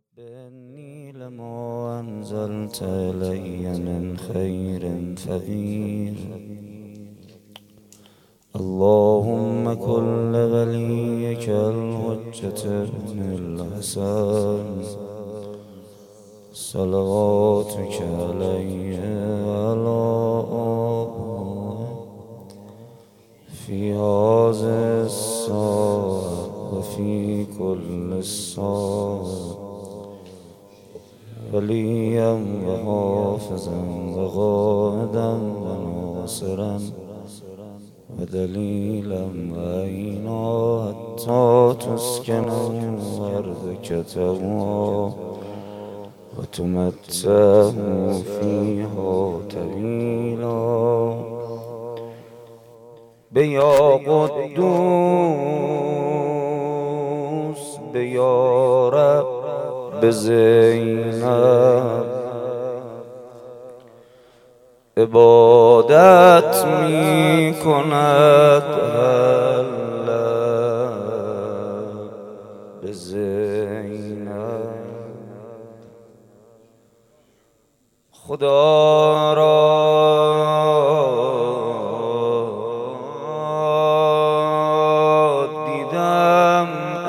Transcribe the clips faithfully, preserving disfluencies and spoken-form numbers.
رب إني لما أنزلت إلي من خير فقير. اللهم كن لوليك الحجة بن الحسن صلواتك عليه وعلى آله في هذه الساعة وفي كل الساعة وليا وحافظا وقائدا وناصرا ودليلا وعينا حتى تسكن أرضك توا وتمتع فيها طويلا. بیا قدوس بیا رب زینب عبادت می کند الله به زینب. خدا را دیدم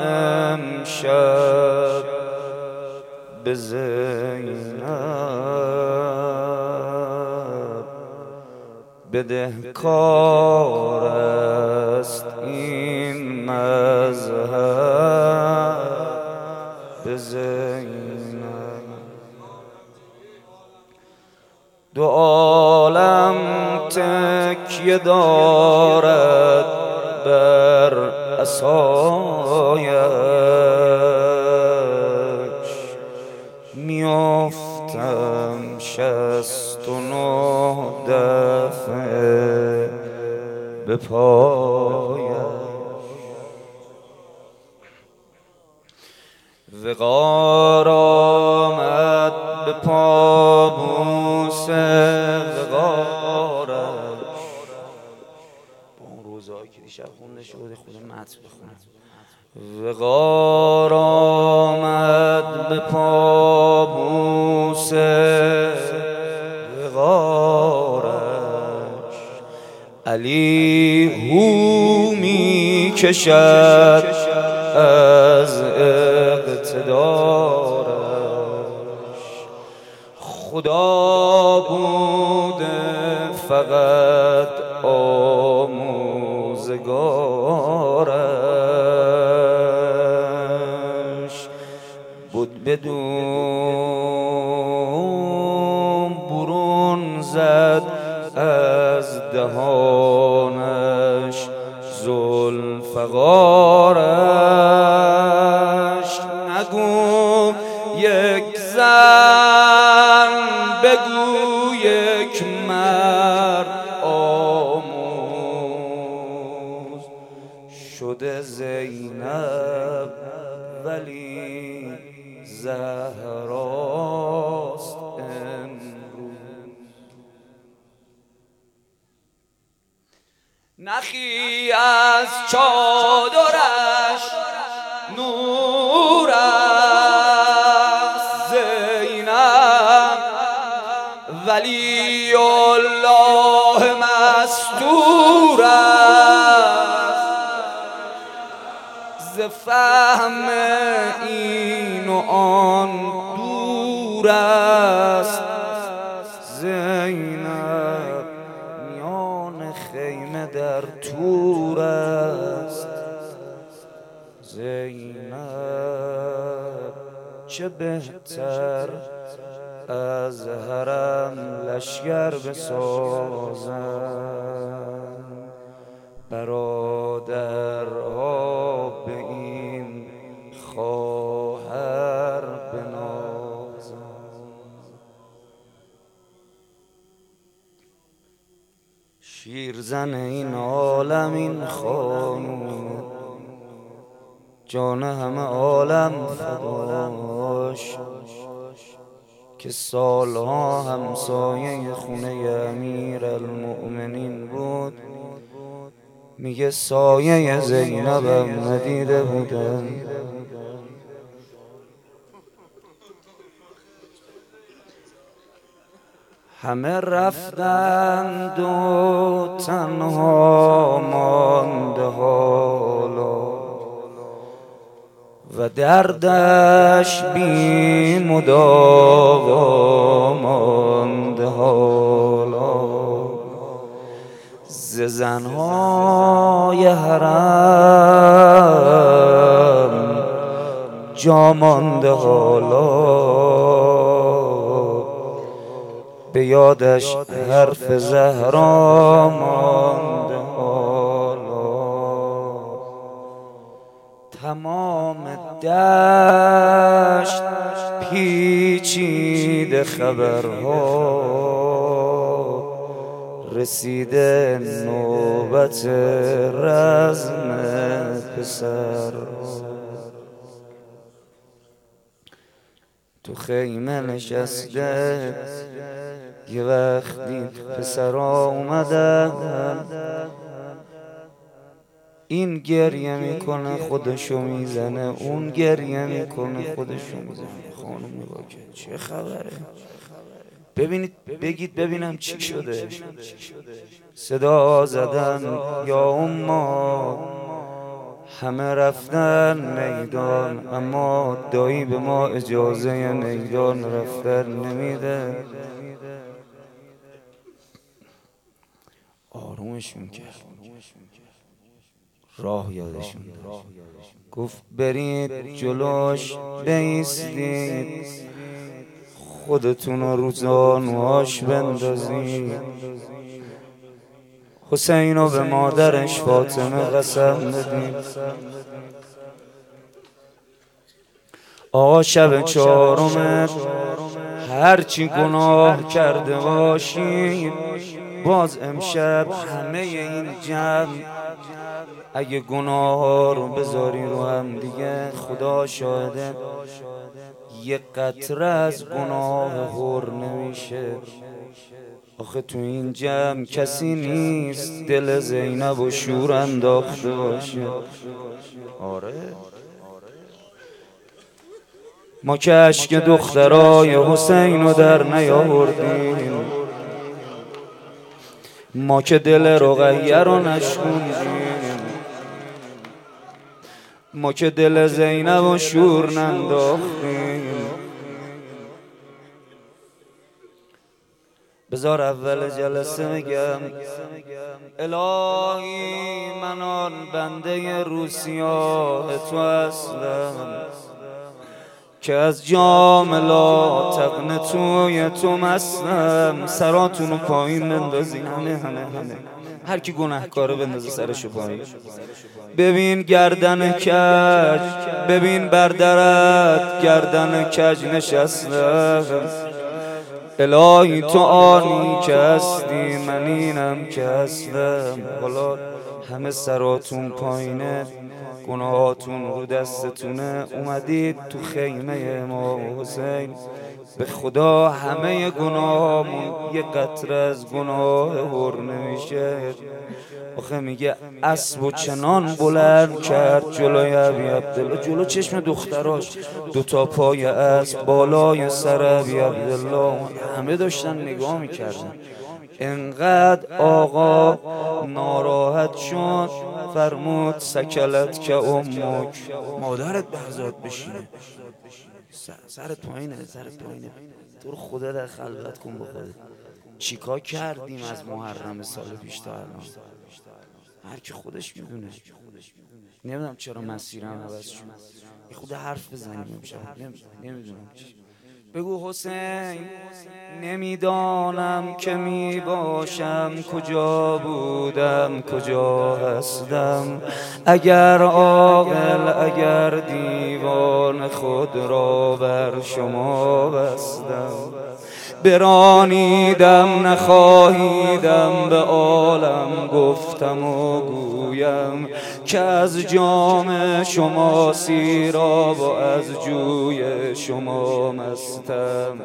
امشب به زینب بدهکار است این مذهب به زینب. دو عالم تکیه دارد بر عصایش میافتم شست و نه دفعه به پایش. وقار آمد به پابوس وقارش. با اون روزهایی که دیشب خونده شده خود متن بخونم. وقار آمد به پابوس وقارش. علی هو می کشد از اقتدارش. خدا بوده فقط آموزگارش. بود بدون برون زد از دهانش ذوالفقارش. نگو یک زن بگو یک مرد آموز شده زینب ولی زهراست امروز. نخی از چادرش نور است زینب ولی الله مستور است. ز فهم این و آن دور است زینب میان خیمه در تور است زینب. چه بهتر از حرم لشگر بسازم برادرها به این خواهر بنازم. شیرزن این عالم این خانوم جان همه عالم فداش که سالها همسایه خونه امیر المؤمنین بود. میگه سایه زینبم ندیده بودم همه رفتند و تنها مانده حالا و دردش بی مداوا مانده حالا. ز زنهای حرم جا مانده حالا، به یادش حرف زهرا مانده حالا. تمام دشت پیچیده خبرها، رسیده نوبت رزم پسر. تو خیمه نشسته یه وقتی پسرا اومدن، این گریه میکنه خودشو میزنه، اون گریه میکنه خودشو میزنه. خانم نگاه کرد چه خبره؟ ببینید بگید ببینم چی شده. صدا زدن یا اما، همه رفتن میدان، اما دایی به ما اجازه میدان رفتن نمیده. آرومشون کرد، راه یادشون داد، گفت برید جلوش بایستید، خودتون رو رو زانوهاش بندازید. حسین رو به مادرش فاطمه قسم بدید. آقا شب چهارم هرچی گناه کرده باشید، باز امشب همه این جمع اگه گناه ها رو بذاری رو هم دیگه، خدا شاهده یک قطره از گناه هر نمیشه. آخه تو این جمع کسی نیست دل زینب و شور انداخته باشه. آره ما که اشک دخترای حسین رو در نیاوردیم، ما که دل رقیه رو نشکوندیم، ما که دل زینب و شور ننداختیم. بذار اول جلسه میگم الهی من آن بنده روسیاه تو هستم که از جام لا تقنه توی تو مستم. سراتونو پایین بندازین، همه همه همه هر کی گناهکاره بندازه سرشو پایین. ببین گردن کج، ببین بردرت گردن کج نشستم. الهی تو آنی که هستی، من اینم که هستم. حالا همه سراتون پایینه، گناهاتون رو دستتونه، اومدید تو خیمه ما حسین. به خدا همه گناهامون یه قطره از گناه هر نمیشه. آخه میگه اسب و چنان بلند کرد جلوی ابی عبدالله، جلو چشم دختراش، دوتا پای اسب بالای سر ابی عبدالله. همه داشتن نگاه میکردن. انقدر آقا ناراحت شد فرمود سکلت که امک، مادرت بهزاد بشینه. سرت پایینه، سرت پایینه، تو رو خدا در خلوت کن با خودت. چیکار کردیم از محرم سال پیش تا الان؟ هر کی خودش میدونه. نمیدونم چرا مسیرم عوض شد. یه خود حرف بزنیم امشب. نمیدونم چی. بگو حسین نمیدانم که می باشم، کجا بودم کجا هستم. اگر عاقل اگر دیوان خود را بر شما بستم. برانیدم نخواهیدم به عالم گفتم و گویم، که از جام شما سیراب و از جوی شما مستم.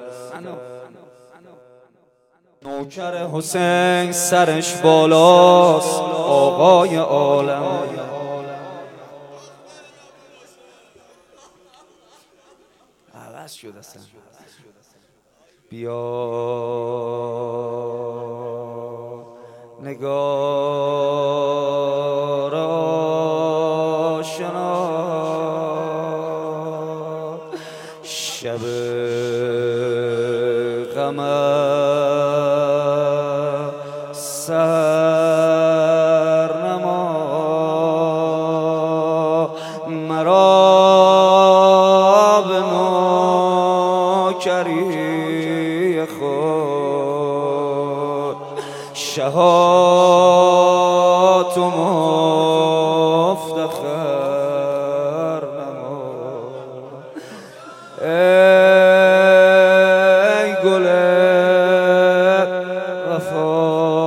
نوکر حسین سرش بالاست آقای عالم، عوض شد اصلا. بیا نگار آشنا شب غمم سر نما مرا به نوکری خود شهات و مفتخر نما ای گل وفا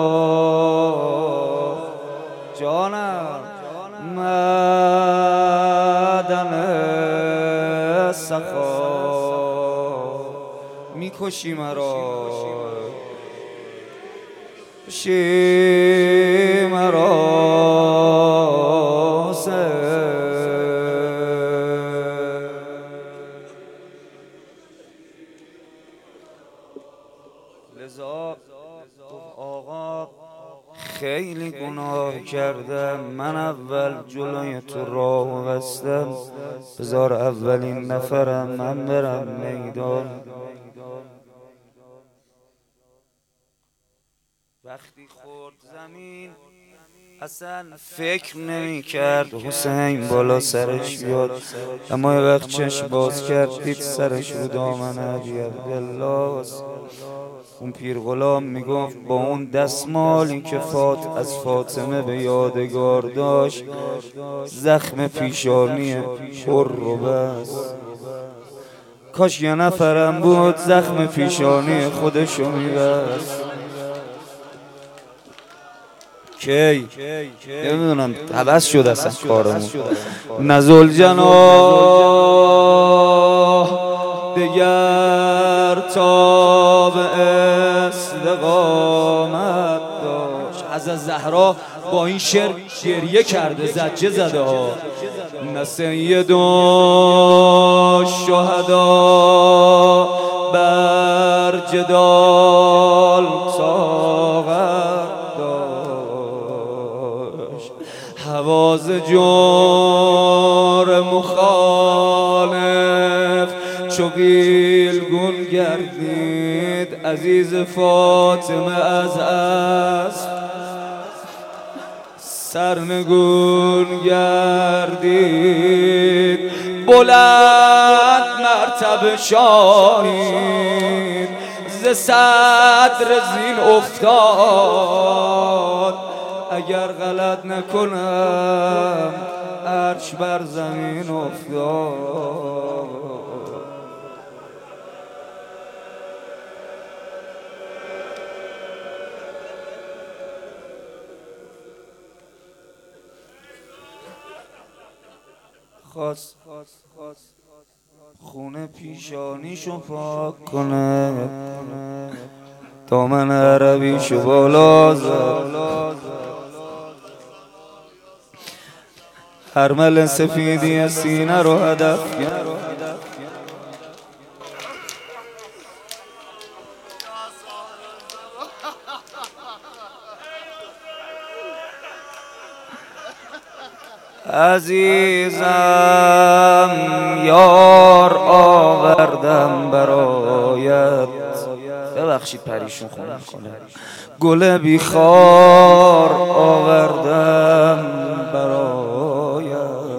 جانم مدن سخا میکشی مرا کشی مرا لذا آقا خیلی گناه کردم، من اول جلوی تو راه بستم، بذار اولین نفرم من برم میدان. وقتی خورد زمین اصلا فکر نمی کرد حسین بالا سرش بیاد، اما یه وقت چشم باز کرد دید سرش رو دامن ابی عبدالله. اون پیر غلام میگفت با اون دستمالی که فات از فاطمه به یادگار داشت زخم پیشانی پر رو بست. کاش یه نفرم بود زخم پیشانی خودشو میبست. کی نمیدونم عوض شد اصلا کارمون. نزل جناح دگر تاب استقامت داشت. حضرت زهرا با این شعر گریه کرده، زجه زده ها. نه سید شهدا بر جدال طاقت حواز جور مخالف چو قیلگون گردید. عزیز فاطمه از اسب سرنگون گردید. بلند مرتبه شاهین ز صدر زین افتاد. اگر غلط نکنم عرش بر زمین افتاد. خواست خونه پیشانیشو پاک کنه، دامن عربیشو بالا زد، هرمل سفیدی سینه رو هدف کرد. عزیزم یار آوردم برایت، ببخشید پریشون خونه میکنه. گل بیخار آوردم برایت،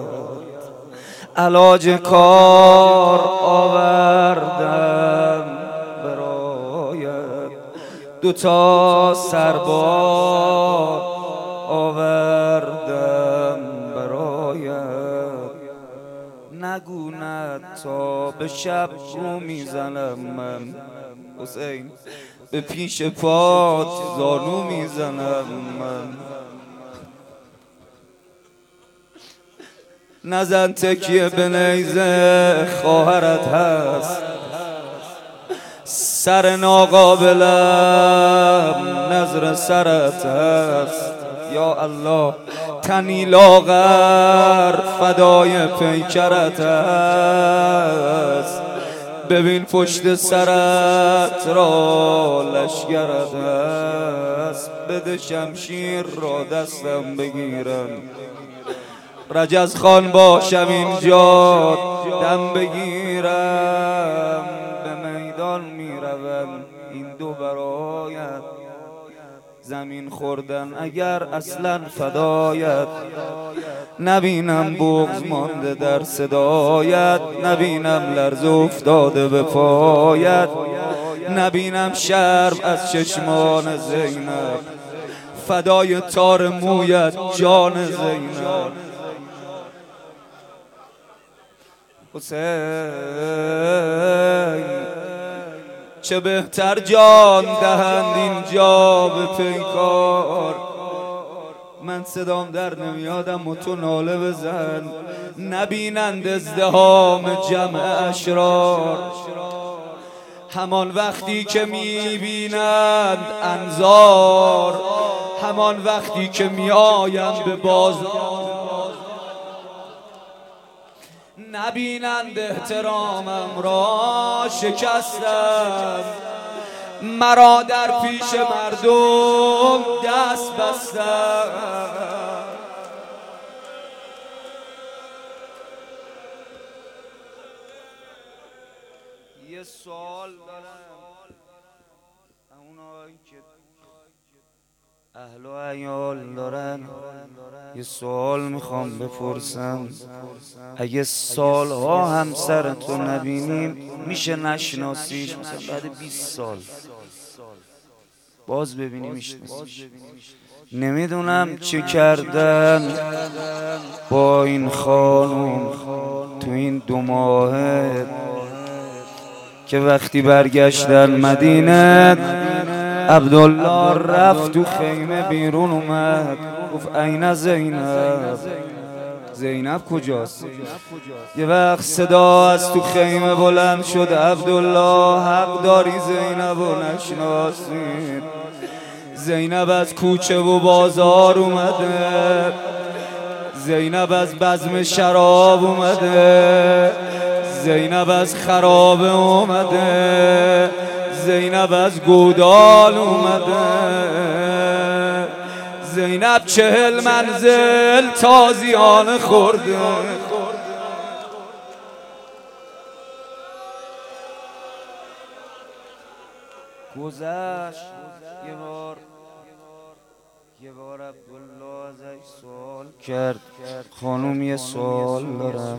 علاج کار آوردم برایت، دوتا سربار آوردم برایت. نگو نه تا به شب رو میزنم من حسین، به پیش پات زانو میزنم من. نزن تکیه به نیزه خواهرت هست، سر ناقابلم نظر سرت هست. یا الله تنی لاغر فدای پیکرت هست. ببین پشت سرت را لشگرت است، بده شمشیر را دستم بگیرم، رجز خان باشم اینجا دم بگیرم. به میدان میروم این دو برایت، زمین خوردن اگر اصلا فدایت، نبینم بغض مانده در صدایت، نبینم لرز افتاده به پایت، نبینم شرم از چشمان زینب، فدای تار مویت جان زینب. حسین چه بهتر جان دهند اینجا به پیکار، من صدام در نمیادم و تو ناله بزن، نبینند ازدحام جمع اشرار، همان وقتی که میبینند انظار، همان وقتی که میآیم به بازار، نبینند احترامم را شکستم، مرا در پیش مردم دست بستم. یه سوال دارم، اونایی که اهل و عیال دارن، یه سوال میخوام بپرسم، اگه سالها همسرتو نبینیم میشه نشناسیش؟ مثلا بعد بیست سال باز ببینی میشناسیش. نمیدونم چه کردن با این خانوم تو این دو ماهه که وقتی برگشتن مدینه عبدالله رفت تو خیمه بیرون اومد گفت این زینب، زینب کجاست؟ یه وقت صدا از تو خیمه بلند شد عبدالله حق داری زینب و نشناسی، زینب از کوچه و بازار اومده، زینب از بزم شراب اومده، زینب از خرابه اومده، زینب از گودال اومده، زینب چهل منزل تازیانه خورده. گذشت یه بار یه بار عبدالله ازش سوال کرد، خانوم یه سوال دارم،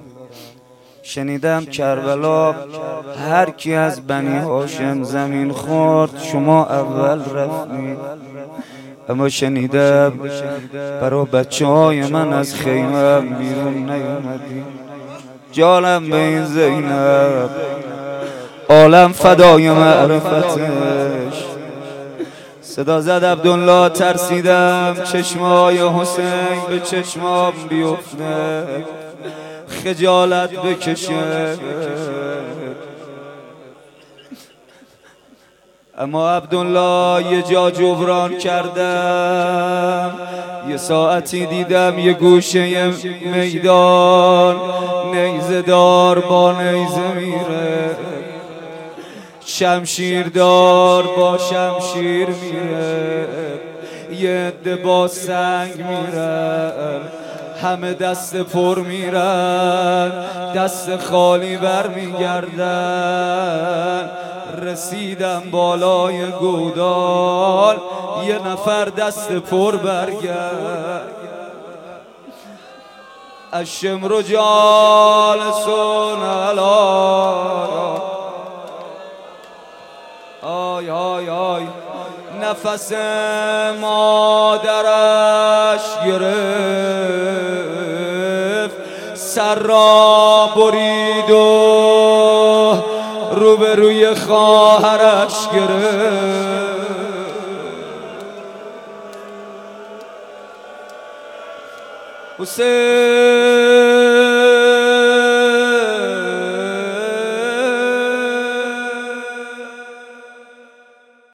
شنیدم کربلا هر کی از بنی هاشم زمین خورد شما اول رفتید، اما شنیدم برای بچه های من از خیمه بیرون نیومدی، جانم به این زینب، عالم فدای معرفتش. صدا زد عبدالله ترسیدم چشمای حسین به چشمام بیفته، خجالت بکشه، اما عبدالله یه جا جبران کردم، یه ساعتی دیدم یه گوشه میدان نیزه دار با نیزه میره، شمشیر دار با شمشیر میره، یه عده با سنگ میرن، همه دست پر میرن دست خالی بر میگردن. رسیدم بالای گودال یه نفر دست پر برگرد، الشمر جالسون علی، آی آی آی نفس مادرش گرفت، سر را برید و روبروی خواهرش گرفت. حسین